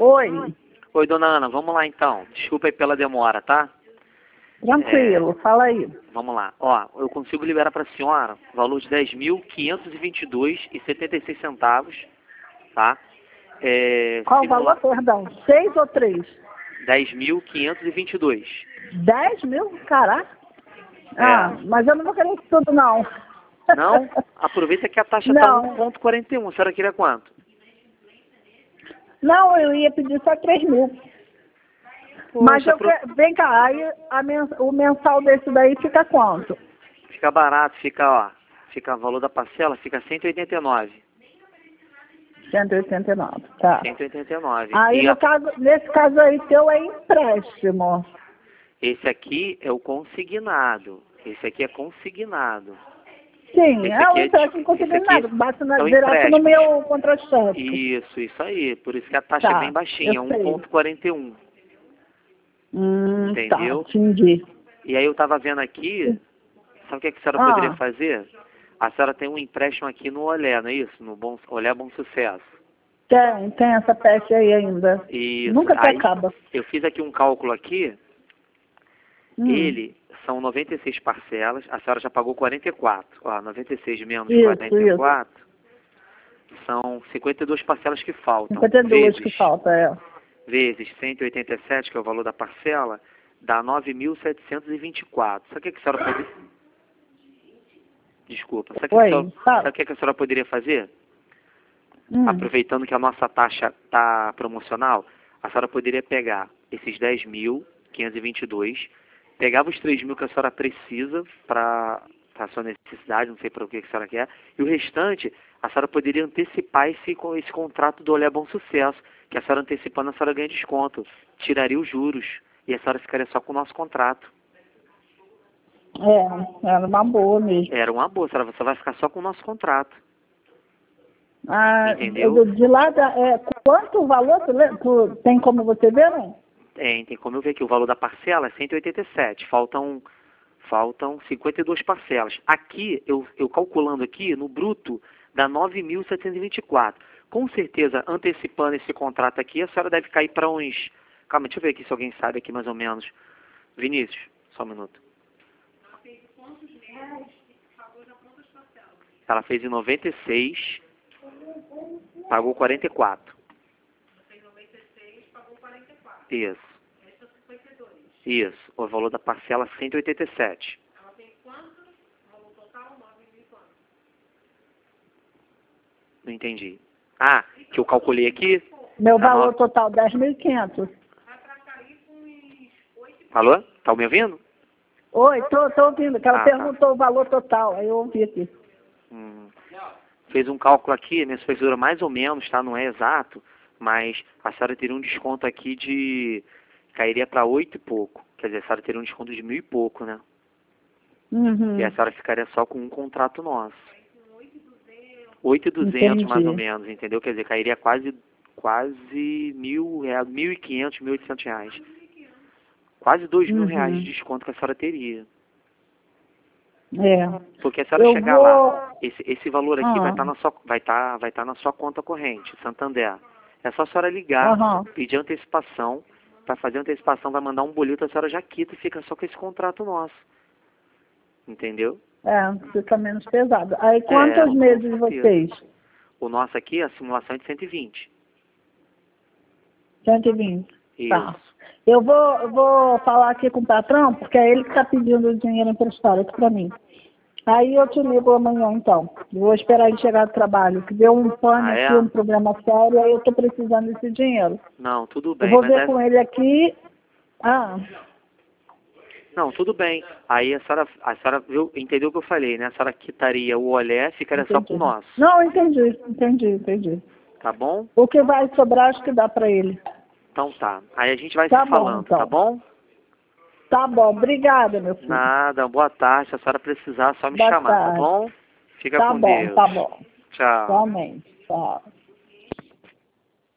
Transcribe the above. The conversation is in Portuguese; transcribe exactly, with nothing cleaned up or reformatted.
Oi. Oi, dona Ana, vamos lá então. Desculpa aí pela demora, tá? Tranquilo, é, fala aí. Vamos lá. Ó, eu consigo liberar para a senhora o valor de dez mil quinhentos e vinte e dois reais e setenta e seis centavos, tá? É, Qual o simula... valor, perdão? Seis ou três? dez mil quinhentos e vinte e dois. Dez mil? Caraca. É. Ah, mas eu não vou querer isso tudo, não. Não? Aproveita que a taxa está um ponto quarenta e um. A senhora queria quanto? Não, eu ia pedir só três mil. Poxa, mas eu pro... quero... Vem cá, aí a mens... o mensal desse daí fica quanto? Fica barato, fica, ó. Fica o valor da parcela, fica cento e oitenta e nove. cento e oitenta e nove, tá. cento e oitenta e nove. Aí, e no a... caso, nesse caso aí, teu é empréstimo. Esse aqui é o consignado. Esse aqui é consignado. Sim, esse é o é empréstimo consignado. Aqui bate na, são direto no empréstimos. meu contra-cheque. Isso, isso aí. Por isso que a taxa Tá, é bem baixinha, um ponto quarenta e um. Hum, Entendeu? Tá, entendi. E aí eu estava vendo aqui, sabe o que, é que a senhora Ah. poderia fazer? A senhora tem um empréstimo aqui no Olé, não é isso? No bom, Olé Bom Sucesso. Tem, tem essa peça aí ainda. Isso. Nunca te Aí, acaba. eu fiz aqui um cálculo aqui. Hum. Ele são noventa e seis parcelas, a senhora já pagou quarenta e quatro. Ó, noventa e seis menos Isso, quarenta e quatro isso. São cinquenta e duas parcelas que faltam. cinquenta e duas vezes, que falta, é. Vezes cento e oitenta e sete, que é o valor da parcela, dá nove mil setecentos e vinte e quatro. Sabe o que a senhora poderia... Desculpa. Sabe o que, Oi, a senhora... Sabe o que a senhora poderia fazer? Hum. Aproveitando que a nossa taxa está promocional, a senhora poderia pegar esses dez mil quinhentos e vinte e dois, pegava os três mil que a senhora precisa para a sua necessidade, não sei para o que a senhora quer, e o restante, a senhora poderia antecipar esse, esse contrato do Olé Bom Sucesso, que a senhora antecipando, a senhora ganha desconto, tiraria os juros, e a senhora ficaria só com o nosso contrato. É, era uma boa mesmo. Era uma boa, a senhora só vai ficar só com o nosso contrato. Ah, entendeu? De lá, da, é, quanto o valor, tu, tu, tem como você ver, não? Tem, tem como eu ver aqui, o valor da parcela é cento e oitenta e sete, faltam, faltam cinquenta e duas parcelas. Aqui, eu, eu calculando aqui, no bruto, dá nove mil setecentos e vinte e quatro. Com certeza, antecipando esse contrato aqui, a senhora deve cair para uns... Calma, deixa eu ver aqui se alguém sabe aqui mais ou menos. Vinícius, só um minuto. Ela fez em noventa e seis, pagou quarenta e quatro. Isso. Isso. O valor da parcela cento e oitenta e sete. Ela tem quanto? O valor total nove mil e quanto? Não entendi. Ah, que eu calculei aqui? Meu valor nove... total dez mil e quinhentos. Alô? Tá me ouvindo? Oi, tô, tô ouvindo, que ela ah, perguntou tá. o valor total, aí eu ouvi aqui. Hum. Fez um cálculo aqui, minha supervisora mais ou menos, tá? Não é exato, mas a senhora teria um desconto aqui de... cairia para oito e pouco. Quer dizer, a senhora teria um desconto de mil e pouco, né? Uhum. E a senhora ficaria só com um contrato nosso. oito mil e duzentos mais ou menos, entendeu? Quer dizer, cairia quase, quase mil reais, mil e quinhentos, mil e oitocentos reais. Quase dois mil uhum. reais de desconto que a senhora teria. É. Porque a senhora eu chegar vou... lá, esse, esse valor aqui ah. vai estar na sua, vai estar, vai estar na sua conta corrente, Santander. É só a senhora ligar, uhum. pedir antecipação, para fazer antecipação, vai mandar um boleto, a senhora já quita e fica só com esse contrato nosso. Entendeu? É, fica menos pesado. Aí quantos é, meses vocês? O nosso aqui, a simulação é de cento e vinte. cento e vinte. Isso. Tá. Eu vou, eu vou falar aqui com o patrão, porque é ele que está pedindo o dinheiro emprestado aqui para mim. Aí eu te ligo amanhã, então. Vou esperar ele chegar do trabalho, que deu um pane ah, é? aqui, um problema sério, aí eu estou precisando desse dinheiro. Não, tudo bem. Eu vou mas ver é... com ele aqui. Ah. Não, tudo bem. Aí a senhora, a senhora viu, entendeu o que eu falei, né? A senhora quitaria o Olé, ficaria Entendi. só com o nosso. Não, entendi, entendi, entendi. Tá bom? O que vai sobrar, acho que dá para ele. Então tá. Aí a gente vai tá se bom, falando, então. tá bom? Tá bom, obrigada, meu filho. Nada, boa tarde. Se a senhora precisar, é só me boa chamar, tarde. tá bom? Fica tá com bom, Deus. Tá bom, Tchau. Realmente. Tchau.